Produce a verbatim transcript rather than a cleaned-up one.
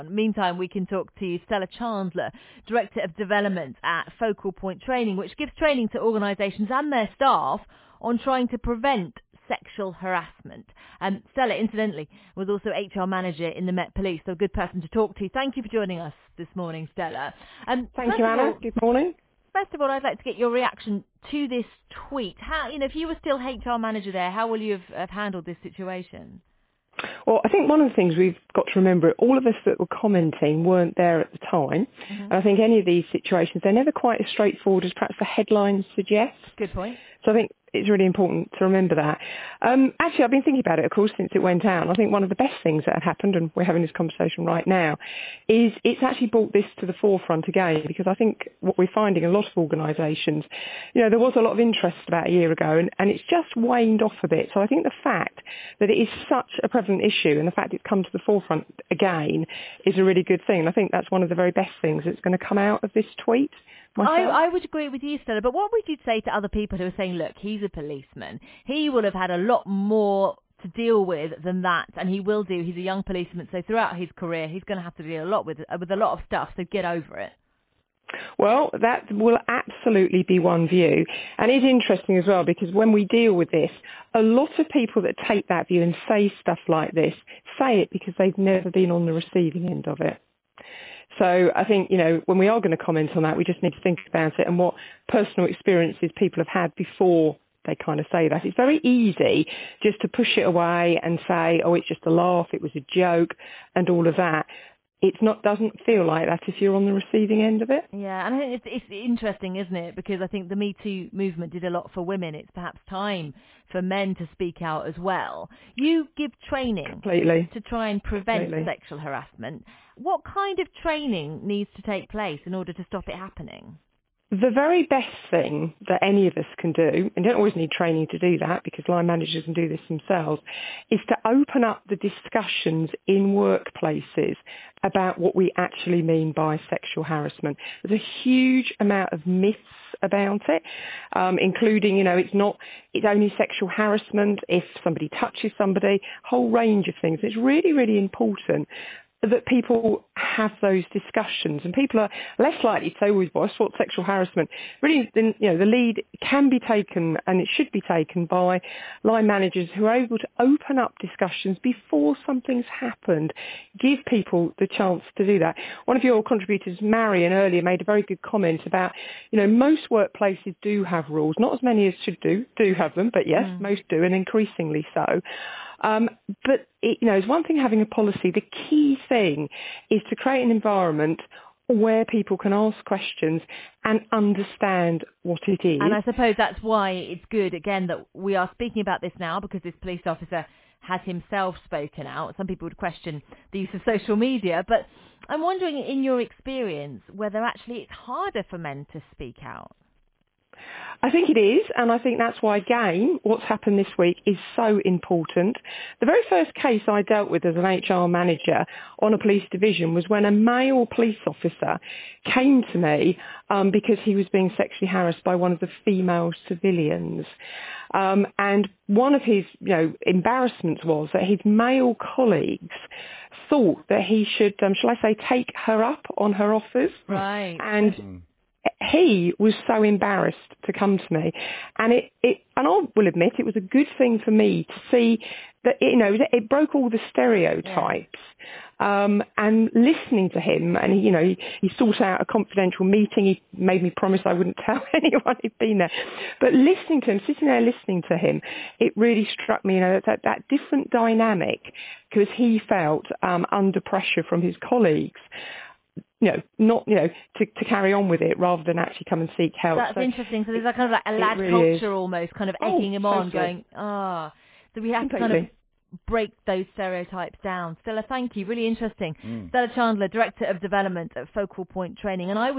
Meantime, we can talk to Stella Chandler, Director of Development at Focal Point Training, which gives training to organisations and their staff on trying to prevent sexual harassment. Um, Stella, incidentally, was also H R Manager in the Met Police, so a good person to talk to. Thank you for joining us this morning, Stella. Um, Thank you, Anna. All, good morning. First of all, I'd like to get your reaction to this tweet. How, you know, if you were still H R Manager there, how will you have, have handled this situation? Well, I think one of the things we've got to remember, all of us that were commenting weren't there at the time. Mm-hmm. And I think any of these situations, they're never quite as straightforward as perhaps the headlines suggest. Good point. So I think it's really important to remember that. Um, actually, I've been thinking about it, of course, since it went out. And I think one of the best things that had happened, and we're having this conversation right now, is it's actually brought this to the forefront again, because I think what we're finding in a lot of organisations, you know, there was a lot of interest about a year ago, and, and it's just waned off a bit. So I think the fact that it is such a prevalent issue and the fact it's come to the forefront again is a really good thing. And I think that's one of the very best things that's going to come out of this tweet. I, I would agree with you, Stella, but what would you say to other people who are saying, look, he's a policeman. He will have had a lot more to deal with than that, and he will do. He's a young policeman, so throughout his career, he's going to have to deal a lot with, with a lot of stuff, so get over it. Well, that will absolutely be one view. And it's interesting as well, because when we deal with this, a lot of people that take that view and say stuff like this, say it because they've never been on the receiving end of it. So I think, you know, when we are going to comment on that, we just need to think about it and what personal experiences people have had before they kind of say that. It's very easy just to push it away and say, oh, it's just a laugh, it was a joke, and all of that. It's not, doesn't feel like that if you're on the receiving end of it. Yeah, and I think it's, it's interesting, isn't it? Because I think the Me Too movement did a lot for women. It's perhaps time for men to speak out as well. You give training Completely. to try and prevent Completely. sexual harassment. What kind of training needs to take place in order to stop it happening? The very best thing that any of us can do, and you don't always need training to do that because line managers can do this themselves, is to open up the discussions in workplaces about what we actually mean by sexual harassment. There's a huge amount of myths about it, um, including, you know, it's not, it's only sexual harassment if somebody touches somebody, a whole range of things. It's really, really important that people have those discussions, and people are less likely to say, oh, what's what sexual harassment? Really, you know, the lead can be taken, and it should be taken by line managers who are able to open up discussions before something's happened, give people the chance to do that. One of your contributors, Marion, earlier made a very good comment about, you know, most workplaces do have rules, not as many as should do, do have them, but yes, mm. most do, and increasingly so. Um, but, it, you know, it's one thing having a policy. The key thing is to create an environment where people can ask questions and understand what it is. And I suppose that's why it's good, again, that we are speaking about this now, because this police officer has himself spoken out. Some people would question the use of social media, but I'm wondering, in your experience, whether actually it's harder for men to speak out. I think it is, and I think that's why, again, what's happened this week is so important. The very first case I dealt with as an H R manager on a police division was when a male police officer came to me um, because he was being sexually harassed by one of the female civilians. Um, and one of his, you know, embarrassments was that his male colleagues thought that he should, um, shall I say, take her up on her offers. Right. And Mm. he was so embarrassed to come to me, and it, it, and I will admit it was a good thing for me to see that, you know, it broke all the stereotypes. Yeah. Um, and listening to him, and he, you know, he, he sought out a confidential meeting. He made me promise I wouldn't tell anyone he'd been there. But listening to him, sitting there listening to him, it really struck me, you know, that, that different dynamic, because he felt um, under pressure from his colleagues. You know, not, you know, to, to carry on with it rather than actually come and seek help. That's so interesting. So there's that kind of like a lad really culture is. almost, kind of oh, egging him on, totally. going, ah. Oh. So we have Completely. to kind of break those stereotypes down. Stella, thank you. Really interesting. Mm. Stella Chandler, Director of Development at Focal Point Training. And I would